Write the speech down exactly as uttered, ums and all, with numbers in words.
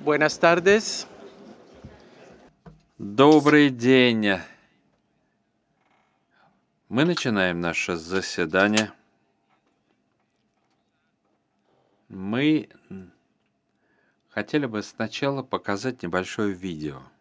Buenas tardes. Добрый день. Мы начинаем наше заседание. Мы хотели бы сначала показать небольшое видео.